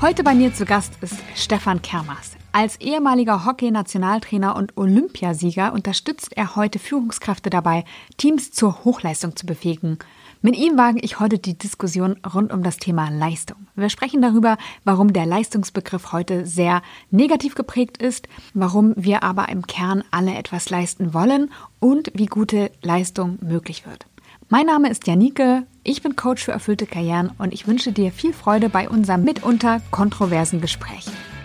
Heute bei mir zu Gast ist Stefan Kermas. Als ehemaliger Hockey-Nationaltrainer und Olympiasieger unterstützt er heute Führungskräfte dabei, Teams zur Hochleistung zu befähigen. Mit ihm wage ich heute die Diskussion rund um das Thema Leistung. Wir sprechen darüber, warum der Leistungsbegriff heute sehr negativ geprägt ist, warum wir aber im Kern alle etwas leisten wollen und wie gute Leistung möglich wird. Mein Name ist Janike, ich bin Coach für erfüllte Karrieren und ich wünsche dir viel Freude bei unserem mitunter kontroversen Gespräch.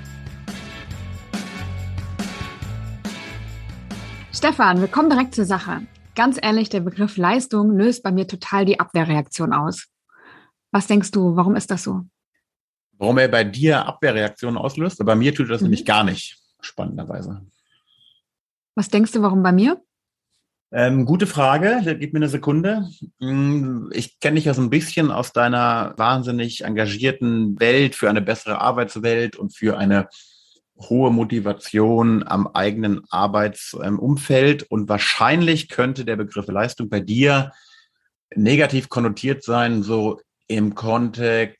Stefan, wir kommen direkt zur Sache. Ganz ehrlich, der Begriff Leistung löst bei mir total die Abwehrreaktion aus. Was denkst du, warum ist das so? Warum er bei dir Abwehrreaktionen auslöst? Bei mir tut er das nämlich gar nicht, spannenderweise. Was denkst du, warum bei mir? Gute Frage, gib mir eine Sekunde. Ich kenne dich ja so ein bisschen aus deiner wahnsinnig engagierten Welt für eine bessere Arbeitswelt und für eine hohe Motivation am eigenen Arbeitsumfeld. Und wahrscheinlich könnte der Begriff Leistung bei dir negativ konnotiert sein, so im Kontext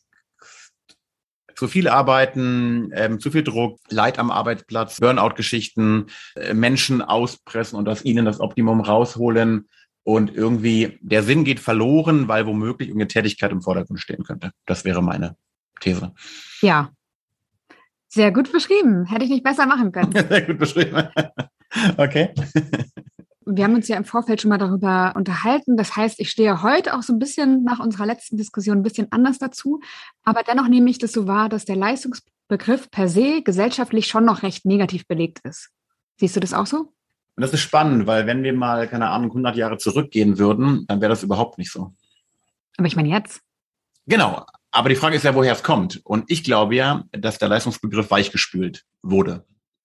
zu viel Arbeiten, zu viel Druck, Leid am Arbeitsplatz, Burnout-Geschichten, Menschen auspressen und aus ihnen das Optimum rausholen. Und irgendwie der Sinn geht verloren, weil womöglich irgendeine Tätigkeit im Vordergrund stehen könnte. Das wäre meine These. Ja, sehr gut beschrieben. Hätte ich nicht besser machen können. Sehr gut beschrieben. Okay. Wir haben uns ja im Vorfeld schon mal darüber unterhalten. Das heißt, ich stehe heute auch so ein bisschen nach unserer letzten Diskussion ein bisschen anders dazu. Aber dennoch nehme ich das so wahr, dass der Leistungsbegriff per se gesellschaftlich schon noch recht negativ belegt ist. Siehst du das auch so? Und das ist spannend, weil wenn wir mal, keine Ahnung, 100 Jahre zurückgehen würden, dann wäre das überhaupt nicht so. Aber ich meine jetzt. Genau. Aber die Frage ist ja, woher es kommt. Und ich glaube ja, dass der Leistungsbegriff weichgespült wurde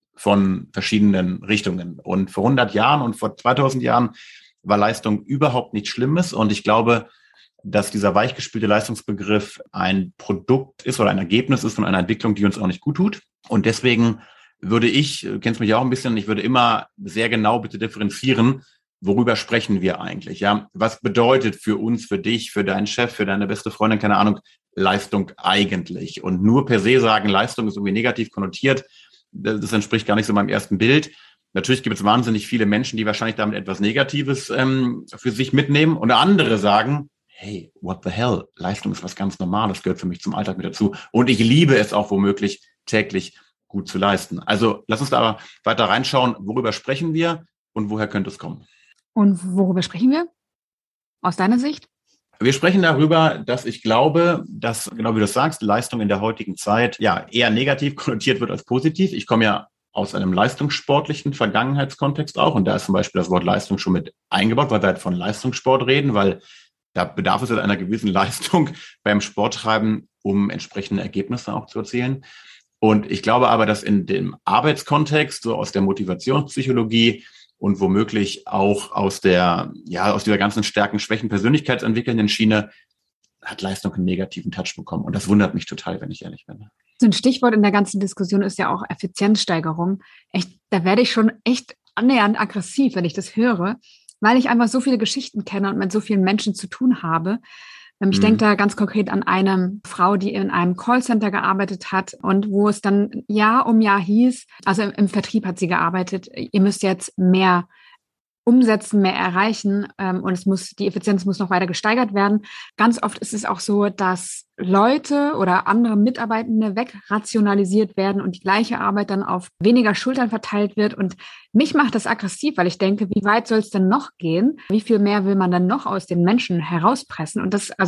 von verschiedenen Richtungen. Und vor 100 Jahren und vor 2000 Jahren war Leistung überhaupt nichts Schlimmes. Und ich glaube, dass dieser weichgespülte Leistungsbegriff ein Produkt ist oder ein Ergebnis ist von einer Entwicklung, die uns auch nicht gut tut. Und deswegen würde ich, du kennst mich ja auch ein bisschen, ich würde immer sehr genau bitte differenzieren, worüber sprechen wir eigentlich? Ja, was bedeutet für uns, für dich, für deinen Chef, für deine beste Freundin, keine Ahnung, Leistung eigentlich? Und nur per se sagen, Leistung ist irgendwie negativ konnotiert, das entspricht gar nicht so meinem ersten Bild. Natürlich gibt es wahnsinnig viele Menschen, die wahrscheinlich damit etwas Negatives für sich mitnehmen. Und andere sagen, hey, what the hell? Leistung ist was ganz Normales, gehört für mich zum Alltag mit dazu. Und ich liebe es auch womöglich täglich gut zu leisten. Also lass uns da aber weiter reinschauen, worüber sprechen wir und woher könnte es kommen? Und worüber sprechen wir? Aus deiner Sicht? Wir sprechen darüber, dass ich glaube, dass, genau wie du sagst, Leistung in der heutigen Zeit ja eher negativ konnotiert wird als positiv. Ich komme ja aus einem leistungssportlichen Vergangenheitskontext auch. Und da ist zum Beispiel das Wort Leistung schon mit eingebaut, weil wir halt von Leistungssport reden, weil da bedarf es halt einer gewissen Leistung beim Sporttreiben, um entsprechende Ergebnisse auch zu erzielen. Und ich glaube aber, dass in dem Arbeitskontext, so aus der Motivationspsychologie, und womöglich auch aus dieser ganzen Stärken, Schwächen, persönlichkeitsentwickelnden Schiene hat Leistung einen negativen Touch bekommen. Und das wundert mich total, wenn ich ehrlich bin. So ein Stichwort in der ganzen Diskussion ist ja auch Effizienzsteigerung. Da werde ich schon echt annähernd aggressiv, wenn ich das höre, weil ich einfach so viele Geschichten kenne und mit so vielen Menschen zu tun habe. Ich denke da ganz konkret an eine Frau, die in einem Callcenter gearbeitet hat und wo es dann Jahr um Jahr hieß, also im Vertrieb hat sie gearbeitet, ihr müsst jetzt mehr umsetzen, mehr erreichen und die Effizienz muss noch weiter gesteigert werden. Ganz oft ist es auch so, dass Leute oder andere Mitarbeitende wegrationalisiert werden und die gleiche Arbeit dann auf weniger Schultern verteilt wird. Und mich macht das aggressiv, weil ich denke, wie weit soll es denn noch gehen? Wie viel mehr will man dann noch aus den Menschen herauspressen? Und das,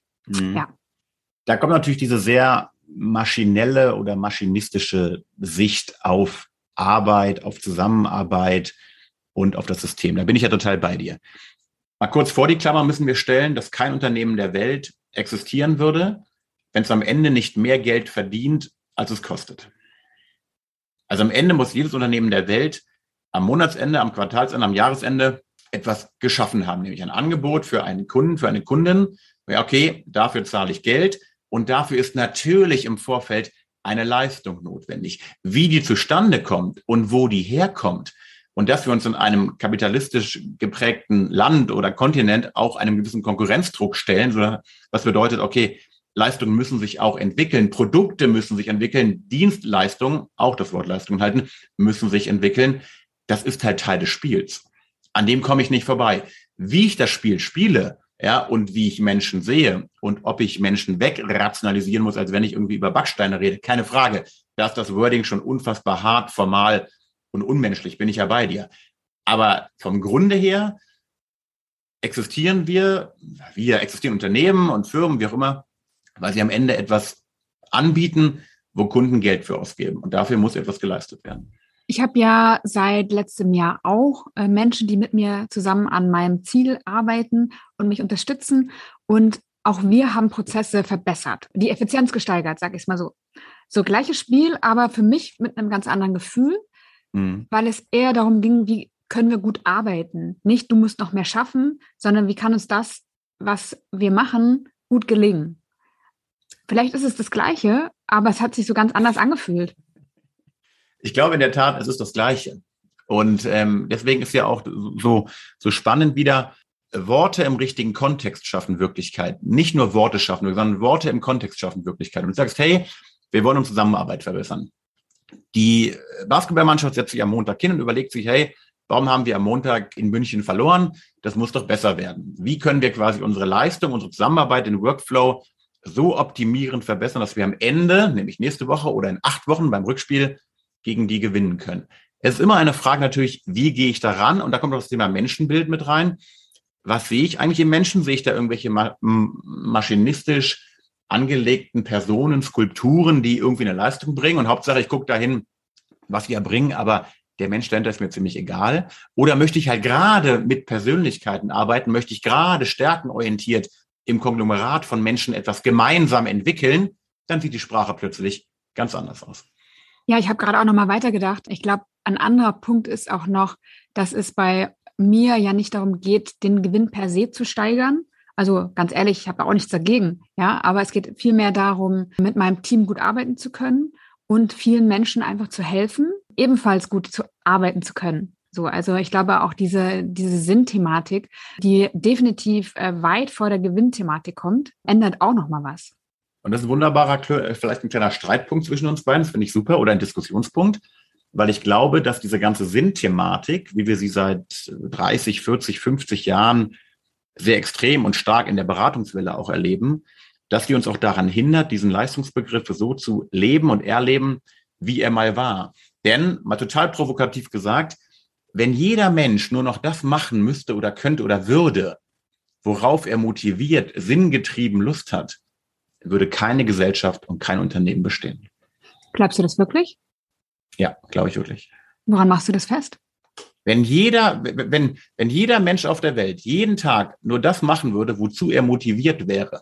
ja. Da kommt natürlich diese sehr maschinelle oder maschinistische Sicht auf Arbeit, auf Zusammenarbeit und auf das System. Da bin ich ja total bei dir. Mal kurz vor die Klammer müssen wir stellen, dass kein Unternehmen der Welt existieren würde, wenn es am Ende nicht mehr Geld verdient, als es kostet. Also am Ende muss jedes Unternehmen der Welt am Monatsende, am Quartalsende, am Jahresende etwas geschaffen haben, nämlich ein Angebot für einen Kunden, für eine Kundin. Ja, okay, dafür zahle ich Geld und dafür ist natürlich im Vorfeld eine Leistung notwendig. Wie die zustande kommt und wo die herkommt, und dass wir uns in einem kapitalistisch geprägten Land oder Kontinent auch einem gewissen Konkurrenzdruck stellen, was bedeutet, okay, Leistungen müssen sich auch entwickeln, Produkte müssen sich entwickeln, Dienstleistungen, auch das Wort Leistung halten, müssen sich entwickeln. Das ist halt Teil des Spiels. An dem komme ich nicht vorbei. Wie ich das Spiel spiele, ja, und wie ich Menschen sehe und ob ich Menschen wegrationalisieren muss, als wenn ich irgendwie über Backsteine rede, keine Frage. Da ist das Wording schon unfassbar hart, formal und unmenschlich, bin ich ja bei dir. Aber vom Grunde her existieren existieren Unternehmen und Firmen, wie auch immer, weil sie am Ende etwas anbieten, wo Kunden Geld für ausgeben. Und dafür muss etwas geleistet werden. Ich habe ja seit letztem Jahr auch Menschen, die mit mir zusammen an meinem Ziel arbeiten und mich unterstützen. Und auch wir haben Prozesse verbessert, die Effizienz gesteigert, sage ich es mal so. So gleiches Spiel, aber für mich mit einem ganz anderen Gefühl, weil es eher darum ging, wie können wir gut arbeiten. Nicht, du musst noch mehr schaffen, sondern wie kann uns das, was wir machen, gut gelingen. Vielleicht ist es das Gleiche, aber es hat sich so ganz anders angefühlt. Ich glaube in der Tat, es ist das Gleiche. Und deswegen ist ja auch so spannend wieder, Worte im richtigen Kontext schaffen Wirklichkeit. Nicht nur Worte schaffen, sondern Worte im Kontext schaffen Wirklichkeit. Und du sagst, hey, wir wollen unsere Zusammenarbeit verbessern. Die Basketballmannschaft setzt sich am Montag hin und überlegt sich, hey, warum haben wir am Montag in München verloren? Das muss doch besser werden. Wie können wir quasi unsere Leistung, unsere Zusammenarbeit, den Workflow so optimieren, verbessern, dass wir am Ende, nämlich nächste Woche oder in 8 Wochen beim Rückspiel, gegen die gewinnen können. Es ist immer eine Frage natürlich, wie gehe ich da ran? Und da kommt auch das Thema Menschenbild mit rein. Was sehe ich eigentlich im Menschen? Sehe ich da irgendwelche maschinistisch angelegten Personen, Skulpturen, die irgendwie eine Leistung bringen? Und Hauptsache, ich gucke dahin, was sie erbringen, aber der Mensch dahinter ist mir ziemlich egal. Oder möchte ich halt gerade mit Persönlichkeiten arbeiten? Möchte ich gerade stärkenorientiert im Konglomerat von Menschen etwas gemeinsam entwickeln? Dann sieht die Sprache plötzlich ganz anders aus. Ja, ich habe gerade auch noch mal weitergedacht. Ich glaube, ein anderer Punkt ist auch noch, dass es bei mir ja nicht darum geht, den Gewinn per se zu steigern. Also ganz ehrlich, ich habe auch nichts dagegen. Ja, aber es geht vielmehr darum, mit meinem Team gut arbeiten zu können und vielen Menschen einfach zu helfen, ebenfalls gut zu arbeiten zu können. So, also ich glaube auch diese Sinnthematik, die definitiv weit vor der Gewinnthematik kommt, ändert auch noch mal was. Und das ist ein wunderbarer, vielleicht ein kleiner Streitpunkt zwischen uns beiden, das finde ich super, oder ein Diskussionspunkt, weil ich glaube, dass diese ganze Sinnthematik, wie wir sie seit 30, 40, 50 Jahren sehr extrem und stark in der Beratungswelle auch erleben, dass die uns auch daran hindert, diesen Leistungsbegriff so zu leben und erleben, wie er mal war. Denn, mal total provokativ gesagt, wenn jeder Mensch nur noch das machen müsste oder könnte oder würde, worauf er motiviert, sinngetrieben Lust hat, würde keine Gesellschaft und kein Unternehmen bestehen. Glaubst du das wirklich? Ja, glaube ich wirklich. Woran machst du das fest? Wenn jeder Mensch auf der Welt jeden Tag nur das machen würde, wozu er motiviert wäre,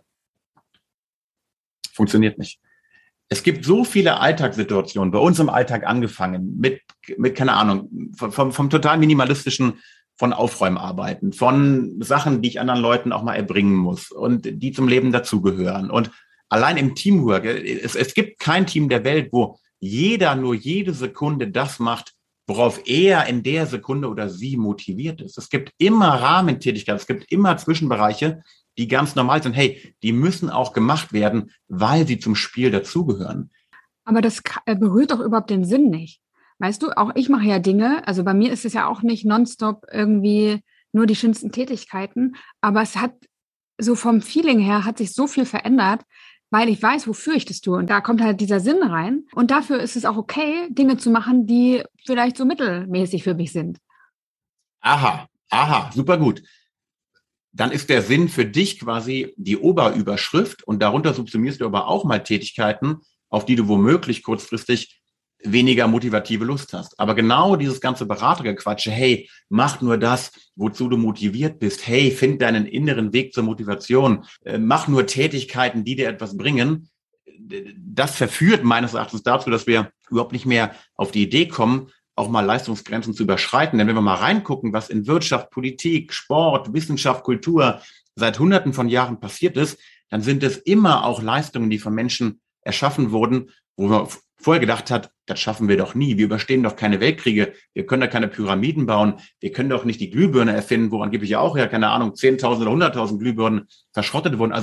funktioniert nicht. Es gibt so viele Alltagssituationen, bei uns im Alltag angefangen, mit keine Ahnung, vom total minimalistischen, von Aufräumarbeiten, von Sachen, die ich anderen Leuten auch mal erbringen muss und die zum Leben dazugehören. Und allein im Teamwork, es gibt kein Team der Welt, wo jeder nur jede Sekunde das macht, worauf er in der Sekunde oder sie motiviert ist. Es gibt immer Rahmentätigkeiten, es gibt immer Zwischenbereiche, die ganz normal sind. Hey, die müssen auch gemacht werden, weil sie zum Spiel dazugehören. Aber das berührt doch überhaupt den Sinn nicht. Weißt du, auch ich mache ja Dinge, also bei mir ist es ja auch nicht nonstop irgendwie nur die schönsten Tätigkeiten, aber es hat so vom Feeling her hat sich so viel verändert, weil ich weiß, wofür ich das tue. Und da kommt halt dieser Sinn rein. Und dafür ist es auch okay, Dinge zu machen, die vielleicht so mittelmäßig für mich sind. Aha, super gut. Dann ist der Sinn für dich quasi die Oberüberschrift und darunter subsumierst du aber auch mal Tätigkeiten, auf die du womöglich kurzfristig weniger motivative Lust hast. Aber genau dieses ganze Beratergequatsche, hey, mach nur das, wozu du motiviert bist. Hey, find deinen inneren Weg zur Motivation. Mach nur Tätigkeiten, die dir etwas bringen. Das verführt meines Erachtens dazu, dass wir überhaupt nicht mehr auf die Idee kommen, auch mal Leistungsgrenzen zu überschreiten. Denn wenn wir mal reingucken, was in Wirtschaft, Politik, Sport, Wissenschaft, Kultur seit Hunderten von Jahren passiert ist, dann sind es immer auch Leistungen, die von Menschen erschaffen wurden, wo man vorher gedacht hat, das schaffen wir doch nie. Wir überstehen doch keine Weltkriege. Wir können da keine Pyramiden bauen. Wir können doch nicht die Glühbirne erfinden, wo angeblich ja auch, ja, keine Ahnung, 10.000 oder 100.000 Glühbirnen verschrottet wurden. Also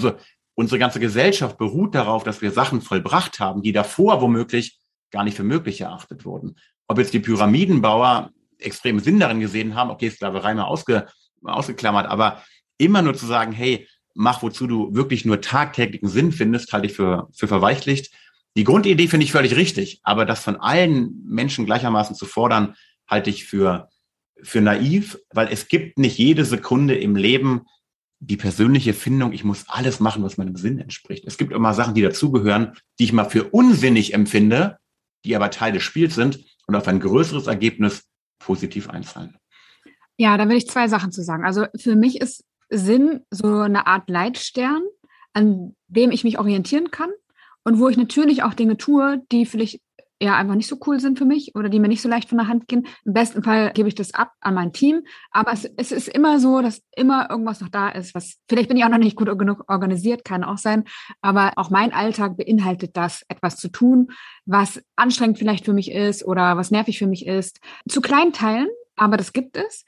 unsere ganze Gesellschaft beruht darauf, dass wir Sachen vollbracht haben, die davor womöglich gar nicht für möglich erachtet wurden. Ob jetzt die Pyramidenbauer extrem Sinn darin gesehen haben, okay, Sklaverei mal ausgeklammert, aber immer nur zu sagen, hey, mach, wozu du wirklich nur tagtäglichen Sinn findest, halte ich für verweichlicht. Die Grundidee finde ich völlig richtig, aber das von allen Menschen gleichermaßen zu fordern, halte ich für naiv, weil es gibt nicht jede Sekunde im Leben die persönliche Findung, ich muss alles machen, was meinem Sinn entspricht. Es gibt immer Sachen, die dazugehören, die ich mal für unsinnig empfinde, die aber Teil des Spiels sind und auf ein größeres Ergebnis positiv einzahlen. Ja, da will ich 2 Sachen zu sagen. Also für mich ist Sinn so eine Art Leitstern, an dem ich mich orientieren kann und wo ich natürlich auch Dinge tue, die vielleicht eher einfach nicht so cool sind für mich oder die mir nicht so leicht von der Hand gehen. Im besten Fall gebe ich das ab an mein Team. Aber es ist immer so, dass immer irgendwas noch da ist, was, vielleicht bin ich auch noch nicht gut genug organisiert, kann auch sein. Aber auch mein Alltag beinhaltet das, etwas zu tun, was anstrengend vielleicht für mich ist oder was nervig für mich ist. Zu kleinen Teilen, aber das gibt es.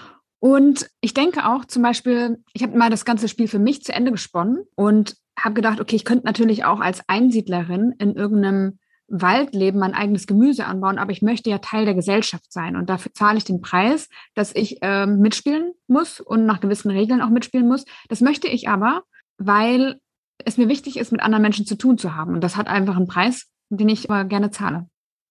Und ich denke auch zum Beispiel, ich habe mal das ganze Spiel für mich zu Ende gesponnen und habe gedacht, okay, ich könnte natürlich auch als Einsiedlerin in irgendeinem Wald leben, mein eigenes Gemüse anbauen, aber ich möchte ja Teil der Gesellschaft sein und dafür zahle ich den Preis, dass ich mitspielen muss und nach gewissen Regeln auch mitspielen muss. Das möchte ich aber, weil es mir wichtig ist, mit anderen Menschen zu tun zu haben und das hat einfach einen Preis, den ich aber gerne zahle.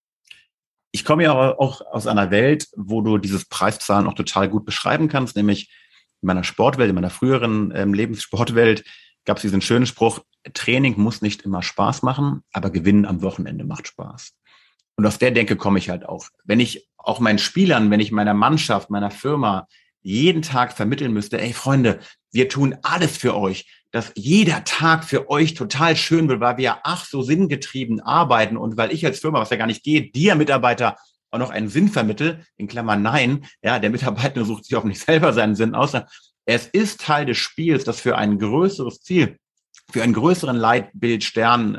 Ich komme ja auch aus einer Welt, wo du dieses Preiszahlen auch total gut beschreiben kannst, nämlich in meiner Sportwelt, in meiner früheren Lebenssportwelt gab es diesen schönen Spruch, Training muss nicht immer Spaß machen, aber Gewinnen am Wochenende macht Spaß. Und aus der Denke komme ich halt auch. Wenn ich auch meinen Spielern, wenn ich meiner Mannschaft, meiner Firma jeden Tag vermitteln müsste, ey Freunde, wir tun alles für euch, dass jeder Tag für euch total schön wird, weil wir ach so sinngetrieben arbeiten und weil ich als Firma, was ja gar nicht geht, dir Mitarbeiter auch noch einen Sinn vermittel, in Klammern nein, ja, der Mitarbeiter sucht sich auch nicht selber seinen Sinn aus. Es ist Teil des Spiels, das für ein größeres Ziel, für einen größeren Leitbildstern,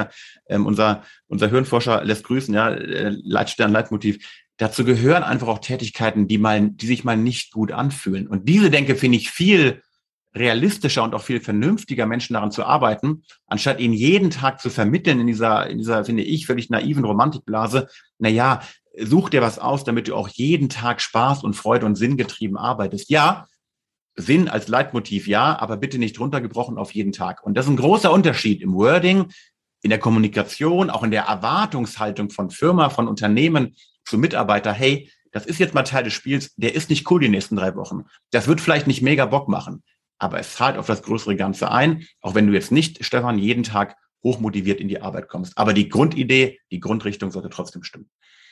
unser Hirnforscher lässt grüßen, ja, Leitstern, Leitmotiv. Dazu gehören einfach auch Tätigkeiten, die sich mal nicht gut anfühlen. Und diese Denke finde ich viel realistischer und auch viel vernünftiger, Menschen daran zu arbeiten, anstatt ihnen jeden Tag zu vermitteln in dieser, finde ich, völlig naiven Romantikblase. Naja, such dir was aus, damit du auch jeden Tag Spaß und Freude und Sinn getrieben arbeitest. Ja, Sinn als Leitmotiv, ja, aber bitte nicht runtergebrochen auf jeden Tag. Und das ist ein großer Unterschied im Wording, in der Kommunikation, auch in der Erwartungshaltung von Firma, von Unternehmen zu Mitarbeiter. Hey, das ist jetzt mal Teil des Spiels, der ist nicht cool die nächsten 3 Wochen. Das wird vielleicht nicht mega Bock machen, aber es zahlt auf das größere Ganze ein, auch wenn du jetzt nicht, Stefan, jeden Tag hochmotiviert in die Arbeit kommst. Aber die Grundidee, die Grundrichtung sollte trotzdem stimmen.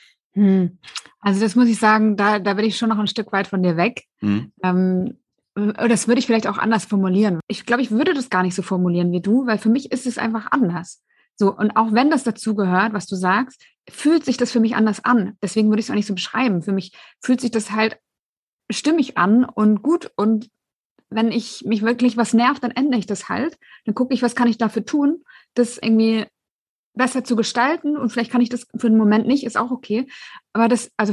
Also das muss ich sagen, da bin ich schon noch ein Stück weit von dir weg. Das würde ich vielleicht auch anders formulieren. Ich glaube, ich würde das gar nicht so formulieren wie du, weil für mich ist es einfach anders. So, und auch wenn das dazu gehört, was du sagst, fühlt sich das für mich anders an. Deswegen würde ich es auch nicht so beschreiben. Für mich fühlt sich das halt stimmig an und gut. Und wenn ich mich wirklich was nervt, dann ändere ich das halt. Dann gucke ich, was kann ich dafür tun, das irgendwie besser zu gestalten. Und vielleicht kann ich das für einen Moment nicht, ist auch okay. Aber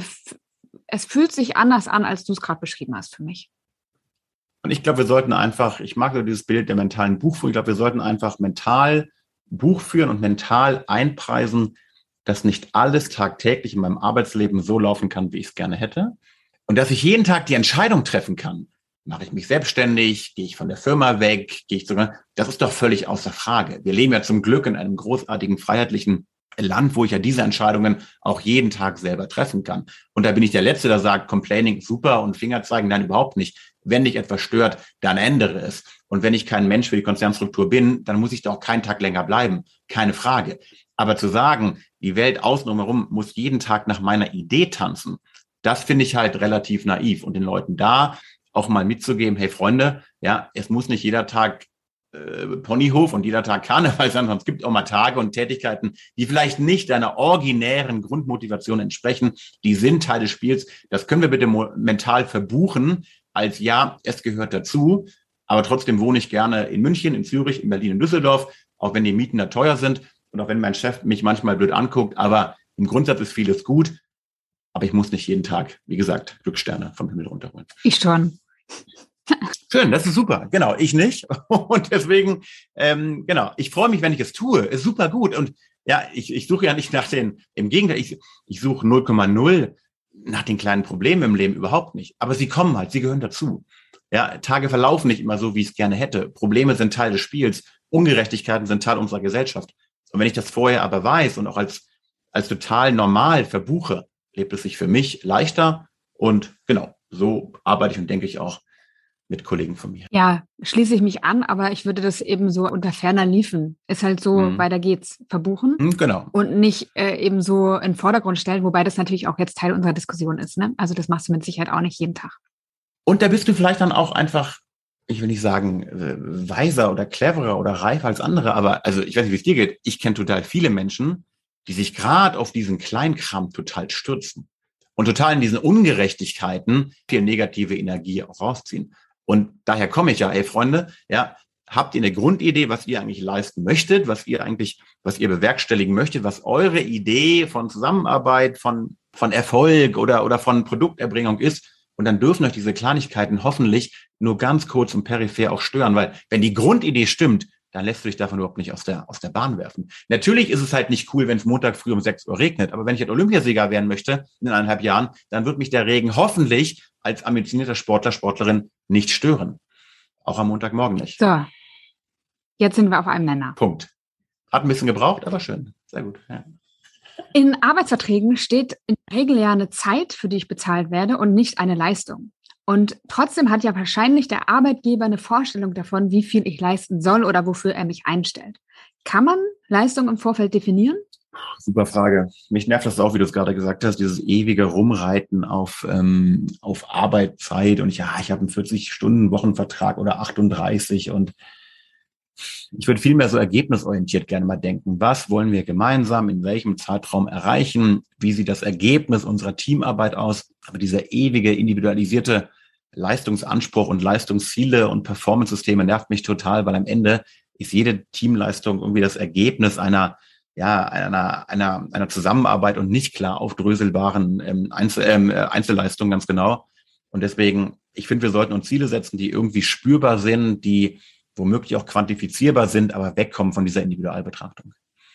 es fühlt sich anders an, als du es gerade beschrieben hast für mich. Und ich glaube, wir sollten einfach, ich mag so dieses Bild der mentalen Buchführung, ich glaube, wir sollten einfach mental Buch führen und mental einpreisen, dass nicht alles tagtäglich in meinem Arbeitsleben so laufen kann, wie ich es gerne hätte. Und dass ich jeden Tag die Entscheidung treffen kann. Mache ich mich selbstständig? Gehe ich von der Firma weg? Gehe ich sogar? Das ist doch völlig außer Frage. Wir leben ja zum Glück in einem großartigen, freiheitlichen Land, wo ich ja diese Entscheidungen auch jeden Tag selber treffen kann. Und da bin ich der Letzte, der sagt, Complaining super und Finger zeigen, nein, überhaupt nicht. Wenn dich etwas stört, dann ändere es. Und wenn ich kein Mensch für die Konzernstruktur bin, dann muss ich da auch keinen Tag länger bleiben. Keine Frage. Aber zu sagen, die Welt außen herum muss jeden Tag nach meiner Idee tanzen, das finde ich halt relativ naiv. Und den Leuten da auch mal mitzugeben, hey Freunde, ja, es muss nicht jeder Tag Ponyhof und jeder Tag Karneval sein, sondern es gibt auch mal Tage und Tätigkeiten, die vielleicht nicht deiner originären Grundmotivation entsprechen. Die sind Teil des Spiels. Das können wir bitte mental verbuchen als ja, es gehört dazu. Aber trotzdem wohne ich gerne in München, in Zürich, in Berlin, in Düsseldorf, auch wenn die Mieten da teuer sind und auch wenn mein Chef mich manchmal blöd anguckt. Aber im Grundsatz ist vieles gut. Aber ich muss nicht jeden Tag, wie gesagt, Glückssterne vom Himmel runterholen. Ich schon. Schön, das ist super. Genau, ich nicht. Und deswegen, genau, ich freue mich, wenn ich es tue. Ist super gut. Und ja, ich suche ja nicht nach im Gegenteil, ich suche 0,0 nach den kleinen Problemen im Leben überhaupt nicht. Aber sie kommen halt, sie gehören dazu. Ja, Tage verlaufen nicht immer so, wie ich es gerne hätte. Probleme sind Teil des Spiels. Ungerechtigkeiten sind Teil unserer Gesellschaft. Und wenn ich das vorher aber weiß und auch als total normal verbuche, lebt es sich für mich leichter. Und genau, so arbeite ich und denke ich auch mit Kollegen von mir. Ja, schließe ich mich an, aber ich würde das eben so unter ferner liefen. Ist halt so, weiter geht's, verbuchen. Genau. Und nicht eben so in den Vordergrund stellen, wobei das natürlich auch jetzt Teil unserer Diskussion ist. Ne? Also das machst du mit Sicherheit auch nicht jeden Tag. Und da bist du vielleicht dann auch einfach, ich will nicht sagen, weiser oder cleverer oder reifer als andere, aber also ich weiß nicht, wie es dir geht. Ich kenne total viele Menschen, die sich gerade auf diesen Kleinkram total stürzen und total in diesen Ungerechtigkeiten viel negative Energie auch rausziehen. Und daher komme ich ja, ey Freunde, ja, habt ihr eine Grundidee, was ihr eigentlich leisten möchtet, was ihr bewerkstelligen möchtet, was eure Idee von Zusammenarbeit, von Erfolg oder von Produkterbringung ist? Und dann dürfen euch diese Kleinigkeiten hoffentlich nur ganz kurz und peripher auch stören, weil wenn die Grundidee stimmt, dann lässt du dich davon überhaupt nicht aus der Bahn werfen. Natürlich ist es halt nicht cool, wenn es Montag früh um 6 Uhr regnet, aber wenn ich halt Olympiasieger werden möchte in 1,5 Jahren, dann wird mich der Regen hoffentlich als ambitionierter Sportler, Sportlerin nicht stören. Auch am Montagmorgen nicht. So, jetzt sind wir auf einem Nenner. Punkt. Hat ein bisschen gebraucht, aber schön. Sehr gut. Ja. In Arbeitsverträgen steht in der Regel ja eine Zeit, für die ich bezahlt werde und nicht eine Leistung. Und trotzdem hat ja wahrscheinlich der Arbeitgeber eine Vorstellung davon, wie viel ich leisten soll oder wofür er mich einstellt. Kann man Leistung im Vorfeld definieren? Super Frage. Mich nervt das auch, wie du es gerade gesagt hast, dieses ewige Rumreiten auf Arbeitszeit und ich habe einen 40-Stunden-Wochenvertrag oder 38 und ich würde viel mehr so ergebnisorientiert gerne mal denken. Was wollen wir gemeinsam in welchem Zeitraum erreichen? Wie sieht das Ergebnis unserer Teamarbeit aus? Aber dieser ewige, individualisierte Leistungsanspruch und Leistungsziele und Performance-Systeme nervt mich total, weil am Ende ist jede Teamleistung irgendwie das Ergebnis einer Zusammenarbeit und nicht klar aufdröselbaren Einzelleistungen ganz genau. Und deswegen, ich finde, wir sollten uns Ziele setzen, die irgendwie spürbar sind, die womöglich auch quantifizierbar sind, aber wegkommen von dieser Individualbetrachtung.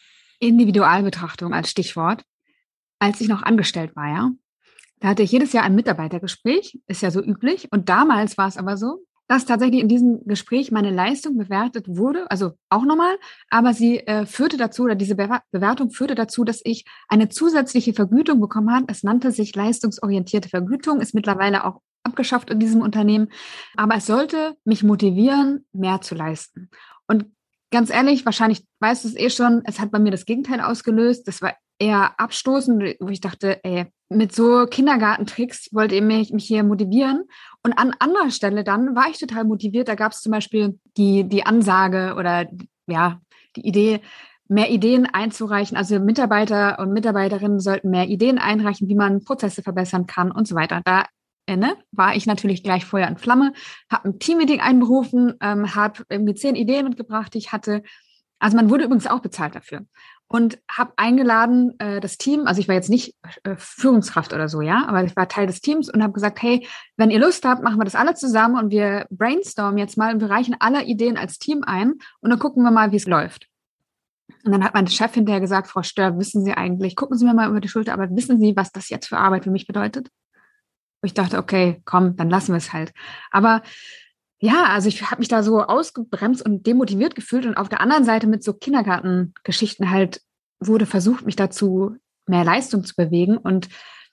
Individualbetrachtung als Stichwort. Als ich noch angestellt war, ja, da hatte ich jedes Jahr ein Mitarbeitergespräch, ist ja so üblich. Und damals war es aber so, dass tatsächlich in diesem Gespräch meine Leistung bewertet wurde, also auch nochmal, aber sie führte dazu, oder diese Bewertung führte dazu, dass ich eine zusätzliche Vergütung bekommen habe. Es nannte sich leistungsorientierte Vergütung, ist mittlerweile auch abgeschafft in diesem Unternehmen. Aber es sollte mich motivieren, mehr zu leisten. Und ganz ehrlich, wahrscheinlich weißt du es eh schon, es hat bei mir das Gegenteil ausgelöst. Das war eher abstoßend, wo ich dachte, ey, mit so Kindergartentricks wollt ihr mich hier motivieren. Und an anderer Stelle dann war ich total motiviert. Da gab es zum Beispiel die Ansage oder ja, die Idee, mehr Ideen einzureichen. Also Mitarbeiter und Mitarbeiterinnen sollten mehr Ideen einreichen, wie man Prozesse verbessern kann und so weiter. Da war ich natürlich gleich Feuer und Flamme, habe ein Teammeeting einberufen, habe irgendwie 10 Ideen mitgebracht, die ich hatte. Also man wurde übrigens auch bezahlt dafür. Und habe eingeladen, das Team, also ich war jetzt nicht Führungskraft oder so, ja, aber ich war Teil des Teams und habe gesagt, hey, wenn ihr Lust habt, machen wir das alle zusammen und wir brainstormen jetzt mal und wir reichen alle Ideen als Team ein und dann gucken wir mal, wie es läuft. Und dann hat mein Chef hinterher gesagt, Frau Stör, wissen Sie eigentlich, gucken Sie mir mal über die Schulter, aber wissen Sie, was das jetzt für Arbeit für mich bedeutet? Und ich dachte, okay, komm, dann lassen wir es halt. Aber ja, also ich habe mich da so ausgebremst und demotiviert gefühlt und auf der anderen Seite mit so Kindergartengeschichten halt wurde versucht, mich dazu mehr Leistung zu bewegen. Und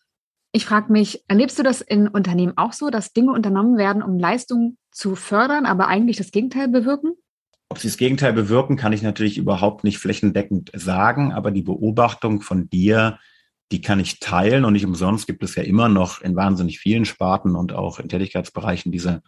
ich frage mich, erlebst du das in Unternehmen auch so, dass Dinge unternommen werden, um Leistung zu fördern, aber eigentlich das Gegenteil bewirken? Ob sie das Gegenteil bewirken, kann ich natürlich überhaupt nicht flächendeckend sagen, aber die Beobachtung von dir, die kann ich teilen und nicht umsonst gibt es ja immer noch in wahnsinnig vielen Sparten und auch in Tätigkeitsbereichen diese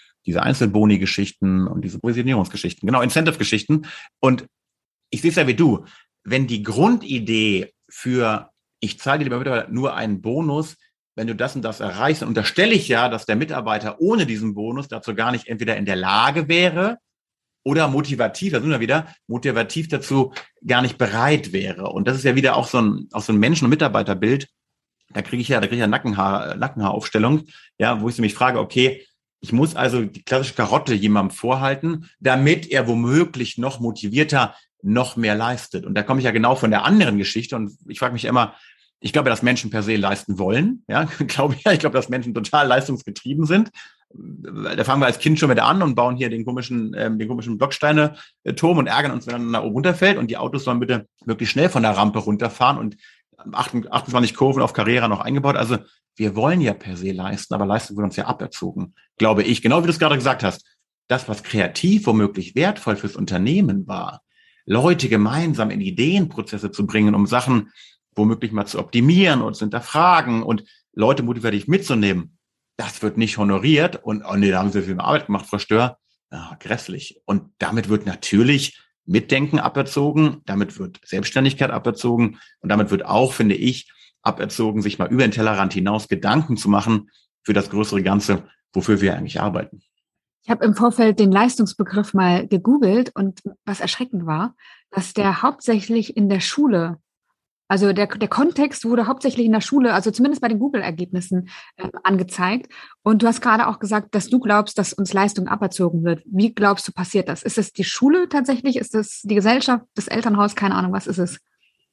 Einzelboni-Geschichten und diese Provisionierungsgeschichten, genau, Incentive-Geschichten. Und ich sehe es ja wie du, wenn die Grundidee für, ich zahle dir lieber Mitarbeiter nur einen Bonus, wenn du das und das erreichst, dann unterstelle ich ja, dass der Mitarbeiter ohne diesen Bonus dazu gar nicht entweder in der Lage wäre oder motivativ, da sind wir wieder, motivativ dazu gar nicht bereit wäre. Und das ist ja wieder auch so ein Menschen- und Mitarbeiterbild. Da kriege ich ja Nackenhaaraufstellung, ja, wo ich mich frage, okay, Ich muss also die klassische Karotte jemandem vorhalten, damit er womöglich noch motivierter noch mehr leistet. Und da komme ich ja genau von der anderen Geschichte. Und ich frage mich immer, ich glaube, dass Menschen per se leisten wollen. Ja, ich glaube, dass Menschen total leistungsgetrieben sind. Da fangen wir als Kind schon wieder an und bauen hier den komischen Blocksteine-Turm und ärgern uns, wenn er nach oben runterfällt. Und die Autos sollen bitte wirklich schnell von der Rampe runterfahren und 28 Kurven auf Carrera noch eingebaut. Also wir wollen ja per se leisten, aber Leistung wird uns ja aberzogen, glaube ich. Genau wie du es gerade gesagt hast. Das, was kreativ womöglich wertvoll fürs Unternehmen war, Leute gemeinsam in Ideenprozesse zu bringen, um Sachen womöglich mal zu optimieren und zu hinterfragen und Leute motivativ mitzunehmen, das wird nicht honoriert. Und oh nee, da haben sie viel Arbeit gemacht, Frau Stör. Ja, grässlich. Und damit wird natürlich Mitdenken aberzogen, damit wird Selbstständigkeit aberzogen und damit wird auch, finde ich, aberzogen, sich mal über den Tellerrand hinaus Gedanken zu machen für das größere Ganze, wofür wir eigentlich arbeiten. Ich habe im Vorfeld den Leistungsbegriff mal gegoogelt und was erschreckend war, dass der hauptsächlich in der Schule, also der Kontext wurde hauptsächlich in der Schule, also zumindest bei den Google-Ergebnissen angezeigt. Und du hast gerade auch gesagt, dass du glaubst, dass uns Leistung aberzogen wird. Wie glaubst du, passiert das? Ist es die Schule tatsächlich? Ist es die Gesellschaft, das Elternhaus? Keine Ahnung, was ist es?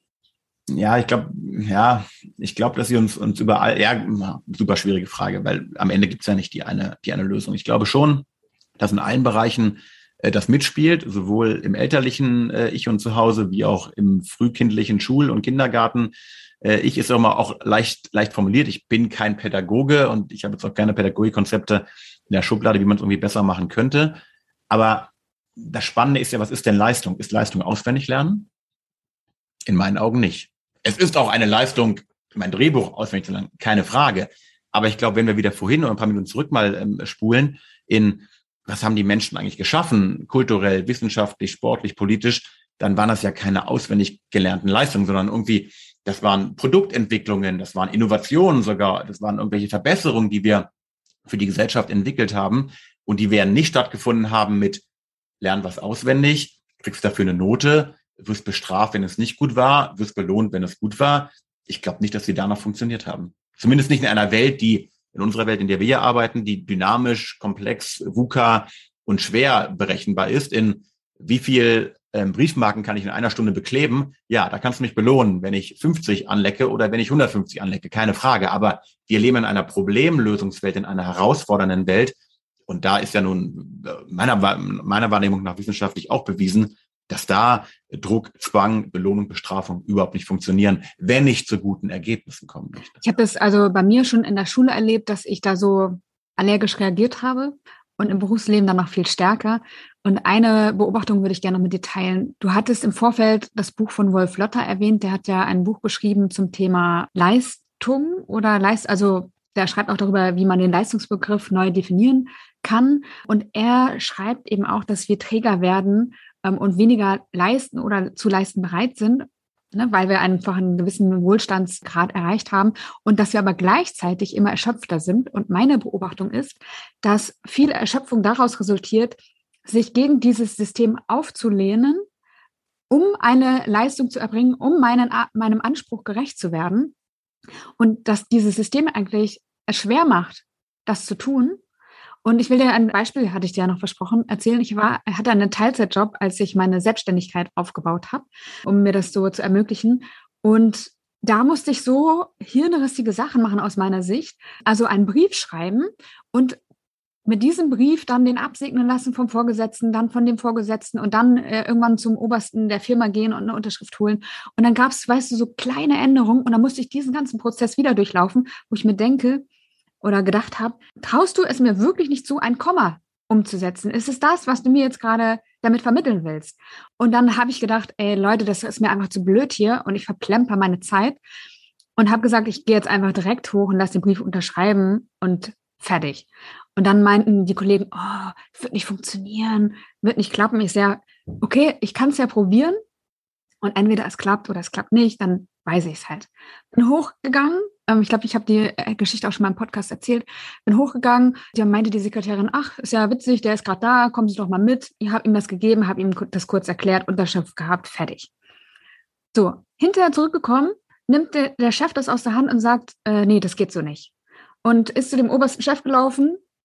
Ich glaube, dass sie uns überall, super schwierige Frage, weil am Ende gibt es ja nicht die eine Lösung. Ich glaube schon, dass in allen Bereichen das mitspielt, sowohl im elterlichen Ich und zu Hause, wie auch im frühkindlichen Schul- und Kindergarten. Ich ist auch leicht formuliert. Ich bin kein Pädagoge und ich habe jetzt auch keine Pädagogikkonzepte in der Schublade, wie man es irgendwie besser machen könnte. Aber das Spannende ist ja, was ist denn Leistung? Ist Leistung auswendig lernen? In meinen Augen nicht. Es ist auch eine Leistung, mein Drehbuch auswendig zu lernen, keine Frage. Aber ich glaube, wenn wir wieder vorhin oder ein paar Minuten zurück mal spulen in was haben die Menschen eigentlich geschaffen, kulturell, wissenschaftlich, sportlich, politisch, dann waren das ja keine auswendig gelernten Leistungen, sondern irgendwie, das waren Produktentwicklungen, das waren Innovationen sogar, das waren irgendwelche Verbesserungen, die wir für die Gesellschaft entwickelt haben und die werden nicht stattgefunden haben mit lern was auswendig, kriegst dafür eine Note, wirst bestraft, wenn es nicht gut war, wirst belohnt, wenn es gut war. Ich glaube nicht, dass sie danach funktioniert haben. Zumindest nicht in einer Welt, in unserer Welt, in der wir hier arbeiten, die dynamisch, komplex, VUCA und schwer berechenbar ist, in wie viel Briefmarken kann ich in einer Stunde bekleben? Ja, da kannst du mich belohnen, wenn ich 50 anlecke oder wenn ich 150 anlecke, keine Frage. Aber wir leben in einer Problemlösungswelt, in einer herausfordernden Welt. Und da ist ja nun meiner Wahrnehmung nach wissenschaftlich auch bewiesen, dass da Druck, Zwang, Belohnung, Bestrafung überhaupt nicht funktionieren, wenn nicht zu guten Ergebnissen kommen möchte. Ich habe das also bei mir schon in der Schule erlebt, dass ich da so allergisch reagiert habe und im Berufsleben dann noch viel stärker. Und eine Beobachtung würde ich gerne noch mit dir teilen. Du hattest im Vorfeld das Buch von Wolf Lotter erwähnt. Der hat ja ein Buch geschrieben zum Thema Leistung also der schreibt auch darüber, wie man den Leistungsbegriff neu definieren kann. Und er schreibt eben auch, dass wir Träger werden und weniger leisten oder zu leisten bereit sind, ne, weil wir einfach einen gewissen Wohlstandsgrad erreicht haben und dass wir aber gleichzeitig immer erschöpfter sind. Und meine Beobachtung ist, dass viel Erschöpfung daraus resultiert, sich gegen dieses System aufzulehnen, um eine Leistung zu erbringen, um meinem Anspruch gerecht zu werden. Und dass dieses System eigentlich es schwer macht, das zu tun. Und ich will dir ein Beispiel, hatte ich dir ja noch versprochen, erzählen. Ich hatte einen Teilzeitjob, als ich meine Selbstständigkeit aufgebaut habe, um mir das so zu ermöglichen. Und da musste ich so hirnrissige Sachen machen aus meiner Sicht. Also einen Brief schreiben und mit diesem Brief dann den absegnen lassen vom Vorgesetzten, dann von dem Vorgesetzten und dann irgendwann zum Obersten der Firma gehen und eine Unterschrift holen. Und dann gab es, weißt du, so kleine Änderungen und dann musste ich diesen ganzen Prozess wieder durchlaufen, wo ich mir denke, oder gedacht habe, traust du es mir wirklich nicht zu, ein Komma umzusetzen? Ist es das, was du mir jetzt gerade damit vermitteln willst? Und dann habe ich gedacht, ey Leute, das ist mir einfach zu blöd hier und ich verplemper meine Zeit und habe gesagt, ich gehe jetzt einfach direkt hoch und lasse den Brief unterschreiben und fertig. Und dann meinten die Kollegen, oh, wird nicht funktionieren, wird nicht klappen. Ich sage, okay, ich kann es ja probieren und entweder es klappt oder es klappt nicht, dann weiß ich es halt. Bin hochgegangen, ich glaube, ich habe die Geschichte auch schon mal im Podcast erzählt, bin hochgegangen, meinte die Sekretärin, ach, ist ja witzig, der ist gerade da, kommen Sie doch mal mit. Ich habe ihm das gegeben, habe ihm das kurz erklärt, Unterschrift gehabt, fertig. So, hinterher zurückgekommen, nimmt der Chef das aus der Hand und sagt, nee, das geht so nicht. Und ist zu dem obersten Chef gelaufen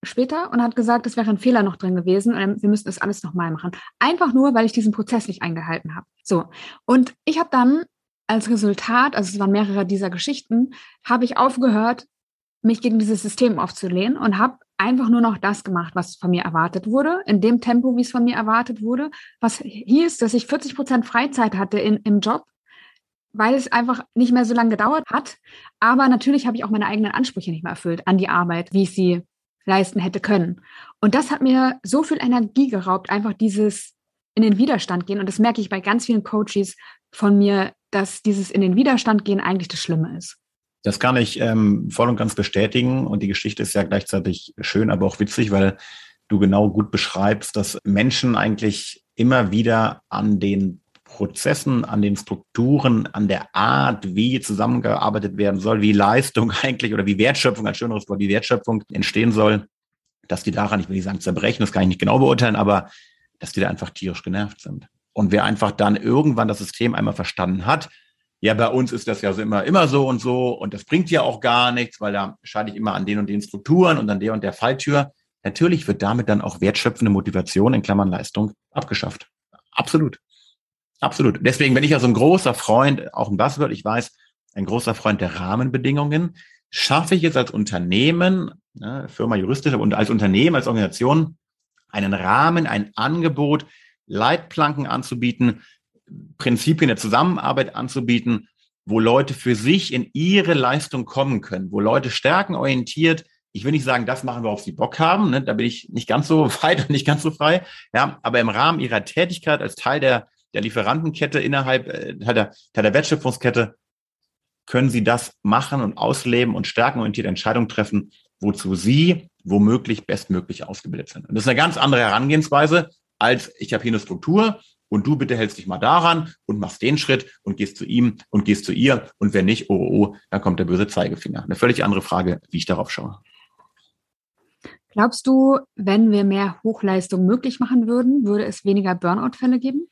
später und hat gesagt, es wäre ein Fehler noch drin gewesen und wir müssten das alles nochmal machen. Einfach nur, weil ich diesen Prozess nicht eingehalten habe. So. Und ich habe dann als Resultat, also es waren mehrere dieser Geschichten, habe ich aufgehört, mich gegen dieses System aufzulehnen und habe einfach nur noch das gemacht, was von mir erwartet wurde, in dem Tempo, wie es von mir erwartet wurde, was hieß, dass ich 40% Freizeit hatte im Job, weil es einfach nicht mehr so lange gedauert hat. Aber natürlich habe ich auch meine eigenen Ansprüche nicht mehr erfüllt an die Arbeit, wie ich sie leisten hätte können. Und das hat mir so viel Energie geraubt, einfach dieses in den Widerstand gehen. Und das merke ich bei ganz vielen Coaches von mir, dass dieses in den Widerstand gehen eigentlich das Schlimme ist. Das kann ich voll und ganz bestätigen. Und die Geschichte ist ja gleichzeitig schön, aber auch witzig, weil du genau gut beschreibst, dass Menschen eigentlich immer wieder an den Prozessen, an den Strukturen, an der Art, wie zusammengearbeitet werden soll, wie Leistung eigentlich oder wie Wertschöpfung, ein schöneres Wort, wie Wertschöpfung entstehen soll, dass die daran, ich will nicht sagen zerbrechen, das kann ich nicht genau beurteilen, aber dass die da einfach tierisch genervt sind. Und wer einfach dann irgendwann das System einmal verstanden hat, ja, bei uns ist das ja immer so und das bringt ja auch gar nichts, weil da scheide ich immer an den und den Strukturen und an der und der Falltür. Natürlich wird damit dann auch wertschöpfende Motivation in Klammern Leistung abgeschafft. Absolut. Absolut. Deswegen bin ich ja so ein großer Freund, auch ein Buzzword, ich weiß, ein großer Freund der Rahmenbedingungen. Schaffe ich es als Unternehmen, Firma juristisch, und als Unternehmen, als Organisation, einen Rahmen, ein Angebot, Leitplanken anzubieten, Prinzipien der Zusammenarbeit anzubieten, wo Leute für sich in ihre Leistung kommen können, wo Leute stärkenorientiert, ich will nicht sagen, das machen wir, auf sie Bock haben, da bin ich nicht ganz so weit und nicht ganz so frei, ja, aber im Rahmen ihrer Tätigkeit als Teil der Lieferantenkette innerhalb der Wertschöpfungskette können sie das machen und ausleben und stärkenorientiert Entscheidungen treffen, wozu sie womöglich bestmöglich ausgebildet sind. Und das ist eine ganz andere Herangehensweise, als ich habe hier eine Struktur und du bitte hältst dich mal daran und machst den Schritt und gehst zu ihm und gehst zu ihr und wenn nicht, oh, dann kommt der böse Zeigefinger. Eine völlig andere Frage, wie ich darauf schaue. Glaubst du, wenn wir mehr Hochleistung möglich machen würden, würde es weniger Burnout-Fälle geben?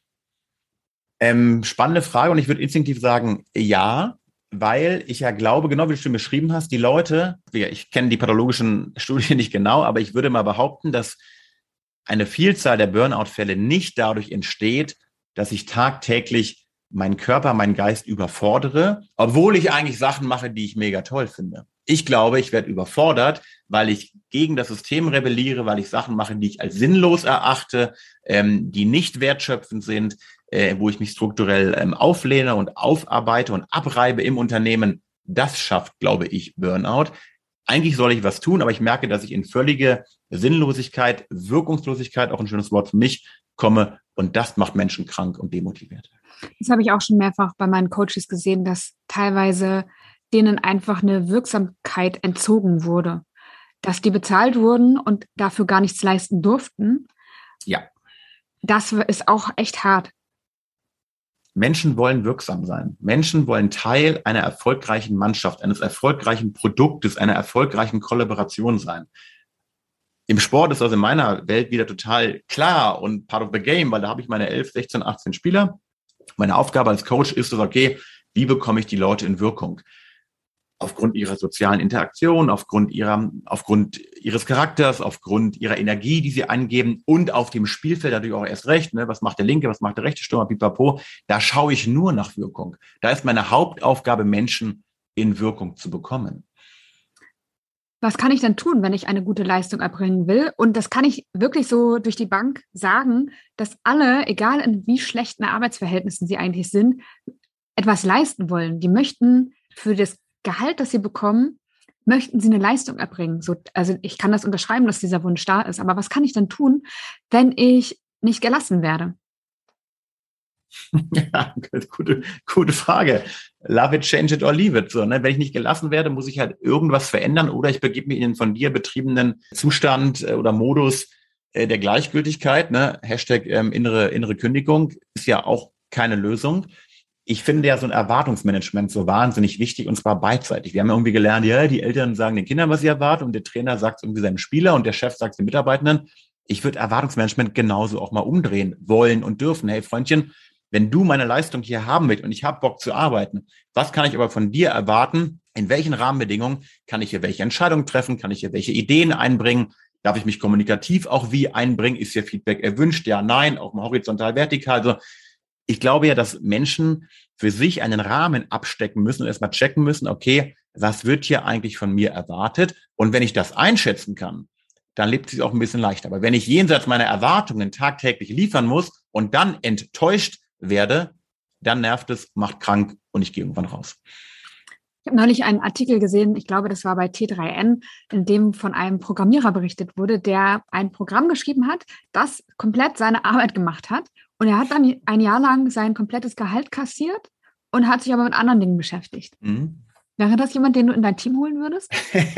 Spannende Frage und ich würde instinktiv sagen, ja, weil ich ja glaube, genau wie du schon beschrieben hast, die Leute, ich kenne die pathologischen Studien nicht genau, aber ich würde mal behaupten, dass eine Vielzahl der Burnout-Fälle nicht dadurch entsteht, dass ich tagtäglich meinen Körper, meinen Geist überfordere, obwohl ich eigentlich Sachen mache, die ich mega toll finde. Ich glaube, ich werde überfordert, weil ich gegen das System rebelliere, weil ich Sachen mache, die ich als sinnlos erachte, die nicht wertschöpfend sind, wo ich mich strukturell auflehne und aufarbeite und abreibe im Unternehmen. Das schafft, glaube ich, Burnout. Eigentlich soll ich was tun, aber ich merke, dass ich in völlige Sinnlosigkeit, Wirkungslosigkeit, auch ein schönes Wort für mich, komme und das macht Menschen krank und demotiviert. Das habe ich auch schon mehrfach bei meinen Coaches gesehen, dass teilweise denen einfach eine Wirksamkeit entzogen wurde, dass die bezahlt wurden und dafür gar nichts leisten durften. Ja. Das ist auch echt hart. Menschen wollen wirksam sein. Menschen wollen Teil einer erfolgreichen Mannschaft, eines erfolgreichen Produktes, einer erfolgreichen Kollaboration sein. Im Sport ist das in meiner Welt wieder total klar und part of the game, weil da habe ich meine 11, 16, 18 Spieler. Meine Aufgabe als Coach ist es, okay, wie bekomme ich die Leute in Wirkung? Aufgrund ihrer sozialen Interaktion, aufgrund ihres Charakters, aufgrund ihrer Energie, die sie angeben und auf dem Spielfeld natürlich auch erst recht. Was macht der linke, was macht der rechte Stürmer, pipapo. Da schaue ich nur nach Wirkung. Da ist meine Hauptaufgabe, Menschen in Wirkung zu bekommen. Was kann ich denn tun, wenn ich eine gute Leistung erbringen will? Und das kann ich wirklich so durch die Bank sagen, dass alle, egal in wie schlechten Arbeitsverhältnissen sie eigentlich sind, etwas leisten wollen. Die möchten für das Gehalt, das sie bekommen, möchten sie eine Leistung erbringen. Also ich kann das unterschreiben, dass dieser Wunsch da ist. Aber was kann ich denn tun, wenn ich nicht gelassen werde? Ja, gute Frage. Love it, change it or leave it. So, Wenn ich nicht gelassen werde, muss ich halt irgendwas verändern oder ich begebe mich in den von dir betriebenen Zustand oder Modus der Gleichgültigkeit. Hashtag innere Kündigung ist ja auch keine Lösung. Ich finde ja so ein Erwartungsmanagement so wahnsinnig wichtig und zwar beidseitig. Wir haben ja irgendwie gelernt, ja, die Eltern sagen den Kindern, was sie erwarten und der Trainer sagt es irgendwie seinem Spieler und der Chef sagt es den Mitarbeitenden. Ich würde Erwartungsmanagement genauso auch mal umdrehen wollen und dürfen. Hey, Freundchen, wenn du meine Leistung hier haben willst und ich habe Bock zu arbeiten, was kann ich aber von dir erwarten? In welchen Rahmenbedingungen kann ich hier welche Entscheidungen treffen? Kann ich hier welche Ideen einbringen? Darf ich mich kommunikativ auch wie einbringen? Ist hier Feedback erwünscht? Ja, nein, auch mal horizontal, vertikal. Also ich glaube ja, dass Menschen für sich einen Rahmen abstecken müssen und erstmal checken müssen, okay, was wird hier eigentlich von mir erwartet? Und wenn ich das einschätzen kann, dann lebt es auch ein bisschen leichter. Aber wenn ich jenseits meiner Erwartungen tagtäglich liefern muss und dann enttäuscht werde, dann nervt es, macht krank und ich gehe irgendwann raus. Ich habe neulich einen Artikel gesehen, ich glaube, das war bei T3N, in dem von einem Programmierer berichtet wurde, der ein Programm geschrieben hat, das komplett seine Arbeit gemacht hat. Und er hat dann ein Jahr lang sein komplettes Gehalt kassiert und hat sich aber mit anderen Dingen beschäftigt. Mhm. Wäre das jemand, den du in dein Team holen würdest?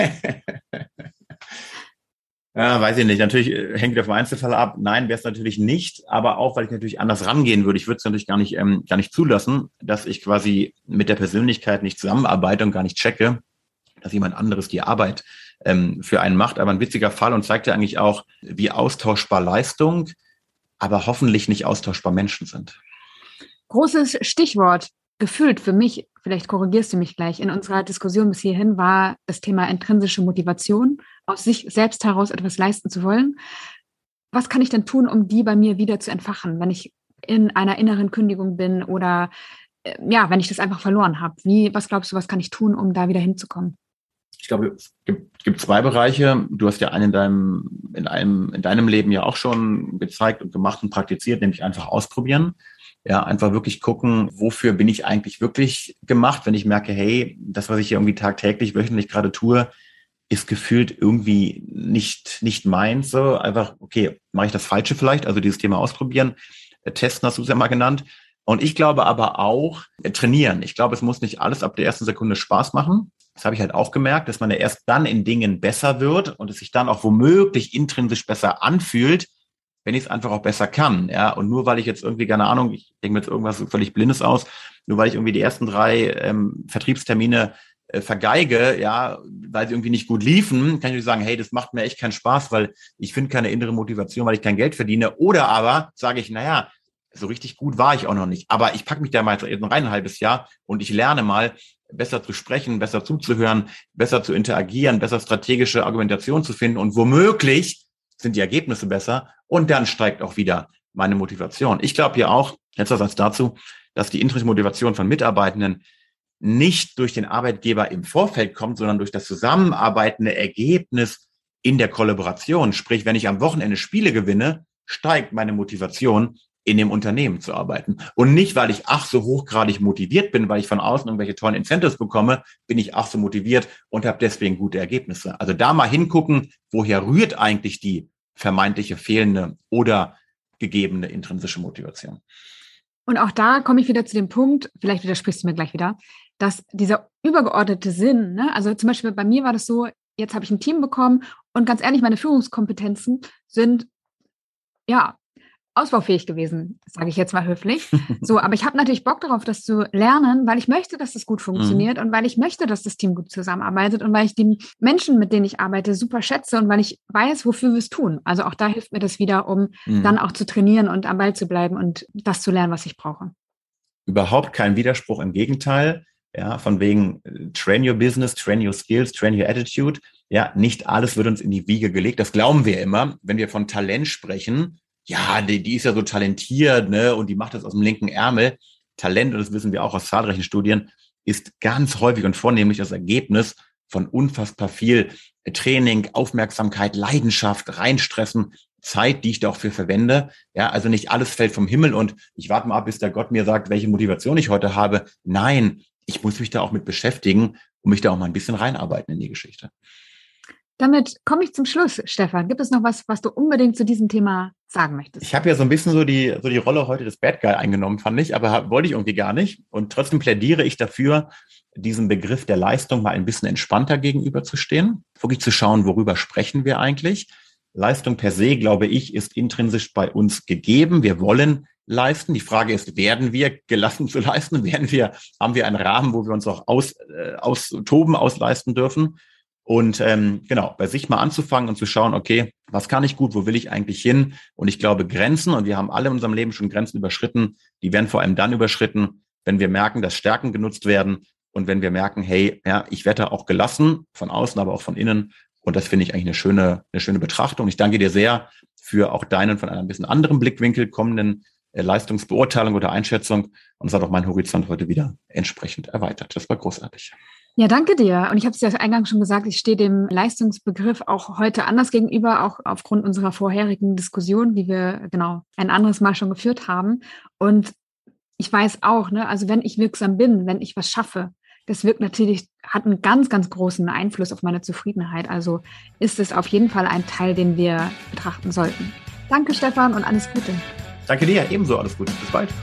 Ja, weiß ich nicht. Natürlich hängt der vom Einzelfall ab. Nein, wäre es natürlich nicht, aber auch, weil ich natürlich anders rangehen würde. Ich würde es natürlich gar nicht zulassen, dass ich quasi mit der Persönlichkeit nicht zusammenarbeite und gar nicht checke, dass jemand anderes die Arbeit für einen macht. Aber ein witziger Fall und zeigt ja eigentlich auch, wie austauschbar Leistung, aber hoffentlich nicht austauschbar Menschen sind. Großes Stichwort, gefühlt für mich, vielleicht korrigierst du mich gleich, in unserer Diskussion bis hierhin war das Thema intrinsische Motivation, aus sich selbst heraus etwas leisten zu wollen. Was kann ich denn tun, um die bei mir wieder zu entfachen, wenn ich in einer inneren Kündigung bin oder wenn ich das einfach verloren habe? Was glaubst du, was kann ich tun, um da wieder hinzukommen? Ich glaube, es gibt zwei Bereiche. Du hast ja einen in deinem Leben ja auch schon gezeigt und gemacht und praktiziert, nämlich einfach ausprobieren. Ja, einfach wirklich gucken, wofür bin ich eigentlich wirklich gemacht, wenn ich merke, hey, das, was ich hier irgendwie tagtäglich, wöchentlich gerade tue, ist gefühlt irgendwie nicht meins. So einfach, okay, mache ich das Falsche vielleicht? Also dieses Thema ausprobieren, testen hast du es ja mal genannt. Und ich glaube aber auch trainieren. Ich glaube, es muss nicht alles ab der ersten Sekunde Spaß machen. Das habe ich halt auch gemerkt, dass man ja erst dann in Dingen besser wird und es sich dann auch womöglich intrinsisch besser anfühlt, wenn ich es einfach auch besser kann. Ja, und nur weil ich jetzt irgendwie, keine Ahnung, ich denke mir jetzt irgendwas völlig Blindes aus, nur weil ich irgendwie die ersten 3 Vertriebstermine vergeige, ja, weil sie irgendwie nicht gut liefen, kann ich nicht sagen, hey, das macht mir echt keinen Spaß, weil ich finde keine innere Motivation, weil ich kein Geld verdiene. Oder aber sage ich, naja, so richtig gut war ich auch noch nicht. Aber ich packe mich da mal jetzt noch ein halbes Jahr und ich lerne mal, besser zu sprechen, besser zuzuhören, besser zu interagieren, besser strategische Argumentation zu finden und womöglich sind die Ergebnisse besser und dann steigt auch wieder meine Motivation. Ich glaube ja auch, letzter Satz dazu, dass die intrinsische Motivation von Mitarbeitenden nicht durch den Arbeitgeber im Vorfeld kommt, sondern durch das zusammenarbeitende Ergebnis in der Kollaboration. Sprich, wenn ich am Wochenende Spiele gewinne, steigt meine Motivation, in dem Unternehmen zu arbeiten. Und nicht, weil ich so hochgradig motiviert bin, weil ich von außen irgendwelche tollen Incentives bekomme, bin ich so motiviert und habe deswegen gute Ergebnisse. Also da mal hingucken, woher rührt eigentlich die vermeintliche fehlende oder gegebene intrinsische Motivation. Und auch da komme ich wieder zu dem Punkt, vielleicht widersprichst du mir gleich wieder, dass dieser übergeordnete Sinn, ne, also zum Beispiel bei mir war das so, jetzt habe ich ein Team bekommen und ganz ehrlich, meine Führungskompetenzen sind, ausbaufähig gewesen, sage ich jetzt mal höflich. So, aber ich habe natürlich Bock darauf, das zu lernen, weil ich möchte, dass das gut funktioniert und weil ich möchte, dass das Team gut zusammenarbeitet und weil ich die Menschen, mit denen ich arbeite, super schätze und weil ich weiß, wofür wir es tun. Also auch da hilft mir das wieder, um dann auch zu trainieren und am Ball zu bleiben und das zu lernen, was ich brauche. Überhaupt kein Widerspruch, im Gegenteil. Ja, von wegen train your business, train your skills, train your attitude. Ja, nicht alles wird uns in die Wiege gelegt. Das glauben wir immer, wenn wir von Talent sprechen. Ja, die ist ja so talentiert, ne, und die macht das aus dem linken Ärmel. Talent, und das wissen wir auch aus zahlreichen Studien, ist ganz häufig und vornehmlich das Ergebnis von unfassbar viel Training, Aufmerksamkeit, Leidenschaft, reinstressen, Zeit, die ich da auch für verwende. Ja, also nicht alles fällt vom Himmel und ich warte mal ab, bis der Gott mir sagt, welche Motivation ich heute habe. Nein, ich muss mich da auch mit beschäftigen und mich da auch mal ein bisschen reinarbeiten in die Geschichte. Damit komme ich zum Schluss, Stefan. Gibt es noch was du unbedingt zu diesem Thema sagen möchtest? Ich habe ja so ein bisschen so die Rolle heute des Bad Guy eingenommen, fand ich, aber wollte ich irgendwie gar nicht. Und trotzdem plädiere ich dafür, diesem Begriff der Leistung mal ein bisschen entspannter gegenüberzustehen, wirklich zu schauen, worüber sprechen wir eigentlich. Leistung per se, glaube ich, ist intrinsisch bei uns gegeben. Wir wollen leisten. Die Frage ist, werden wir gelassen zu leisten? Haben wir einen Rahmen, wo wir uns auch austoben, ausleisten dürfen? Und bei sich mal anzufangen und zu schauen, okay, was kann ich gut, wo will ich eigentlich hin? Und ich glaube, Grenzen, und wir haben alle in unserem Leben schon Grenzen überschritten, die werden vor allem dann überschritten, wenn wir merken, dass Stärken genutzt werden und wenn wir merken, hey, ja, ich werde auch gelassen, von außen, aber auch von innen, Und das finde ich eigentlich eine schöne Betrachtung. Ich danke dir sehr für auch deinen von einem bisschen anderen Blickwinkel kommenden Leistungsbeurteilung oder Einschätzung. Und es hat auch mein Horizont heute wieder entsprechend erweitert. Das war großartig. Ja, danke dir. Und ich habe es ja eingangs schon gesagt, ich stehe dem Leistungsbegriff auch heute anders gegenüber, auch aufgrund unserer vorherigen Diskussion, die wir ein anderes Mal schon geführt haben. Und ich weiß auch, also wenn ich wirksam bin, wenn ich was schaffe, das hat einen ganz, ganz großen Einfluss auf meine Zufriedenheit. Also ist es auf jeden Fall ein Teil, den wir betrachten sollten. Danke, Stefan, und alles Gute. Danke dir, ebenso alles Gute. Bis bald.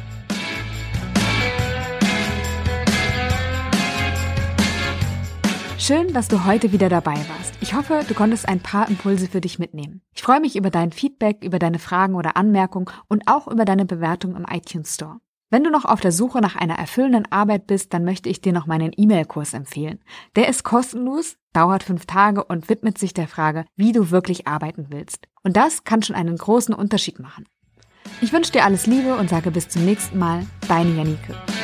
Schön, dass du heute wieder dabei warst. Ich hoffe, du konntest ein paar Impulse für dich mitnehmen. Ich freue mich über dein Feedback, über deine Fragen oder Anmerkungen und auch über deine Bewertung im iTunes Store. Wenn du noch auf der Suche nach einer erfüllenden Arbeit bist, dann möchte ich dir noch meinen E-Mail-Kurs empfehlen. Der ist kostenlos, dauert 5 Tage und widmet sich der Frage, wie du wirklich arbeiten willst. Und das kann schon einen großen Unterschied machen. Ich wünsche dir alles Liebe und sage bis zum nächsten Mal, deine Janike.